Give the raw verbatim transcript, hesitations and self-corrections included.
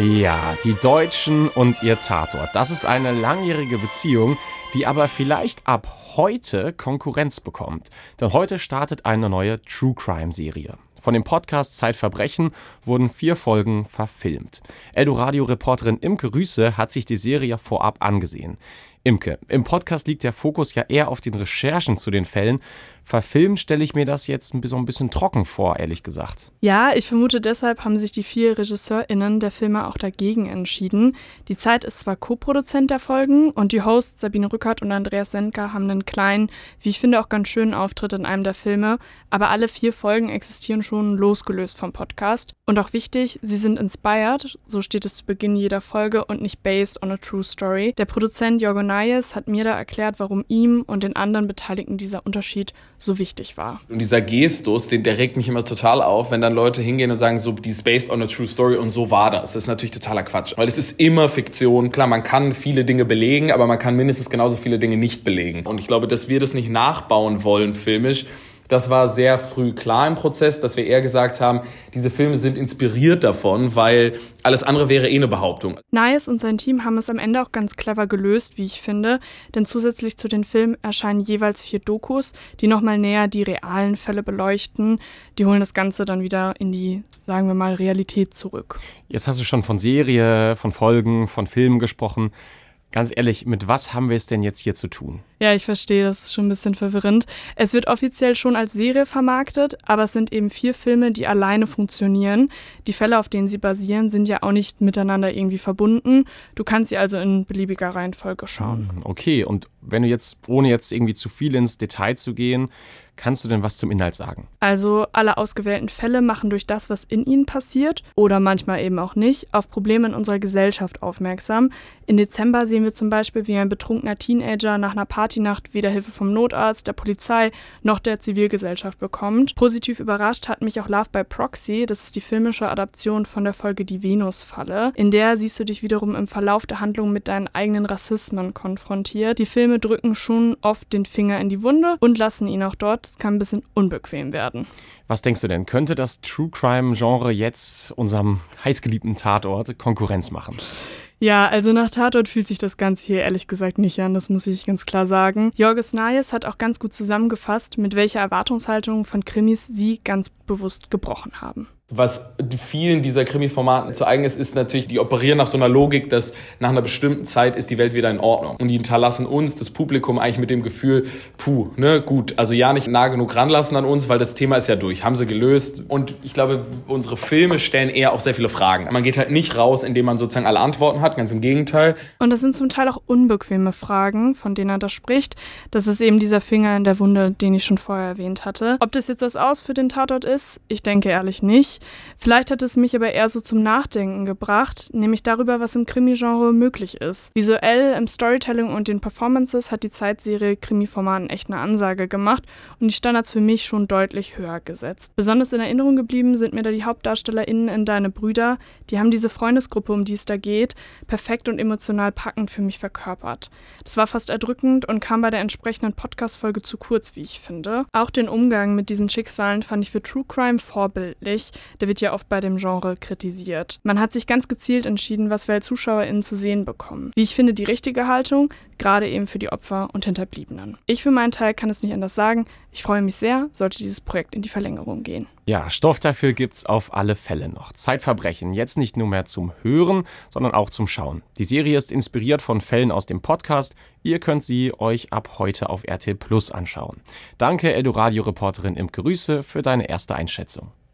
Ja, die Deutschen und ihr Tatort. Das ist eine langjährige Beziehung, die aber vielleicht ab heute Konkurrenz bekommt. Denn heute startet eine neue True-Crime-Serie. Von dem Podcast Zeitverbrechen wurden vier Folgen verfilmt. Eldoradio-Reporterin Imke Rüße hat sich die Serie vorab angesehen. Imke, im Podcast liegt der Fokus ja eher auf den Recherchen zu den Fällen. Verfilmt stelle ich mir das jetzt so ein bisschen trocken vor, ehrlich gesagt. Ja, ich vermute, deshalb haben sich die vier RegisseurInnen der Filme auch dagegen entschieden. Die Zeit ist zwar Co-Produzent der Folgen und die Hosts Sabine Rückert und Andreas Sendker haben einen kleinen, wie ich finde auch ganz schönen Auftritt in einem der Filme, aber alle vier Folgen existieren schon losgelöst vom Podcast. Und auch wichtig, sie sind inspired, so steht es zu Beginn jeder Folge, und nicht based on a true story. Der Produzent Jorgo Nayes hat mir da erklärt, warum ihm und den anderen Beteiligten dieser Unterschied so wichtig war. Und dieser Gestus, den, der regt mich immer total auf, wenn dann Leute hingehen und sagen, so, die ist based on a true story und so war das. Das ist natürlich totaler Quatsch, weil es ist immer Fiktion. Klar, man kann viele Dinge belegen, aber man kann mindestens genauso viele Dinge nicht belegen. Und ich glaube, dass wir das nicht nachbauen wollen filmisch, das war sehr früh klar im Prozess, dass wir eher gesagt haben, diese Filme sind inspiriert davon, weil alles andere wäre eh eine Behauptung. Nayes und sein Team haben es am Ende auch ganz clever gelöst, wie ich finde, denn zusätzlich zu den Filmen erscheinen jeweils vier Dokus, die nochmal näher die realen Fälle beleuchten. Die holen das Ganze dann wieder in die, sagen wir mal, Realität zurück. Jetzt hast du schon von Serie, von Folgen, von Filmen gesprochen. Ganz ehrlich, mit was haben wir es denn jetzt hier zu tun? Ja, ich verstehe, das ist schon ein bisschen verwirrend. Es wird offiziell schon als Serie vermarktet, aber es sind eben vier Filme, die alleine funktionieren. Die Fälle, auf denen sie basieren, sind ja auch nicht miteinander irgendwie verbunden. Du kannst sie also in beliebiger Reihenfolge schauen. Okay, und wenn du jetzt, ohne jetzt irgendwie zu viel ins Detail zu gehen, kannst du denn was zum Inhalt sagen? Also alle ausgewählten Fälle machen durch das, was in ihnen passiert, oder manchmal eben auch nicht, auf Probleme in unserer Gesellschaft aufmerksam. Im Dezember sehen wir zum Beispiel, wie ein betrunkener Teenager nach einer Partynacht weder Hilfe vom Notarzt, der Polizei noch der Zivilgesellschaft bekommt. Positiv überrascht hat mich auch Love by Proxy. Das ist die filmische Adaption von der Folge Die Venus-Falle. In der siehst du dich wiederum im Verlauf der Handlung mit deinen eigenen Rassismen konfrontiert. Die Filme drücken schon oft den Finger in die Wunde und lassen ihn auch dort. Das kann ein bisschen unbequem werden. Was denkst du denn? Könnte das True-Crime-Genre jetzt unserem heißgeliebten Tatort Konkurrenz machen? Ja, also nach Tatort fühlt sich das Ganze hier ehrlich gesagt nicht an, das muss ich ganz klar sagen. Jorgos Nayes hat auch ganz gut zusammengefasst, mit welcher Erwartungshaltung von Krimis sie ganz bewusst gebrochen haben. Was vielen dieser Krimi-Formaten zu eigen ist, ist natürlich, die operieren nach so einer Logik, dass nach einer bestimmten Zeit ist die Welt wieder in Ordnung. Und die hinterlassen uns, das Publikum, eigentlich mit dem Gefühl, puh, ne, gut, also ja nicht nah genug ranlassen an uns, weil das Thema ist ja durch, haben sie gelöst. Und ich glaube, unsere Filme stellen eher auch sehr viele Fragen. Man geht halt nicht raus, indem man sozusagen alle Antworten hat, ganz im Gegenteil. Und das sind zum Teil auch unbequeme Fragen, von denen er da spricht. Das ist eben dieser Finger in der Wunde, den ich schon vorher erwähnt hatte. Ob das jetzt das Aus für den Tatort ist, ich denke ehrlich nicht. Vielleicht hat es mich aber eher so zum Nachdenken gebracht, nämlich darüber, was im Krimi-Genre möglich ist. Visuell, im Storytelling und den Performances hat die Zeitserie Krimi-Formaten echt eine Ansage gemacht und die Standards für mich schon deutlich höher gesetzt. Besonders in Erinnerung geblieben sind mir da die HauptdarstellerInnen in Deine Brüder. Die haben diese Freundesgruppe, um die es da geht, perfekt und emotional packend für mich verkörpert. Das war fast erdrückend und kam bei der entsprechenden Podcast-Folge zu kurz, wie ich finde. Auch den Umgang mit diesen Schicksalen fand ich für True Crime vorbildlich. Der wird ja oft bei dem Genre kritisiert. Man hat sich ganz gezielt entschieden, was wir als ZuschauerInnen zu sehen bekommen. Wie ich finde, die richtige Haltung, gerade eben für die Opfer und Hinterbliebenen. Ich für meinen Teil kann es nicht anders sagen. Ich freue mich sehr, sollte dieses Projekt in die Verlängerung gehen. Ja, Stoff dafür gibt's auf alle Fälle noch. Zeitverbrechen, jetzt nicht nur mehr zum Hören, sondern auch zum Schauen. Die Serie ist inspiriert von Fällen aus dem Podcast. Ihr könnt sie euch ab heute auf R T L Plus anschauen. Danke, Eldoradio-Reporterin Imke Rüße, für deine erste Einschätzung.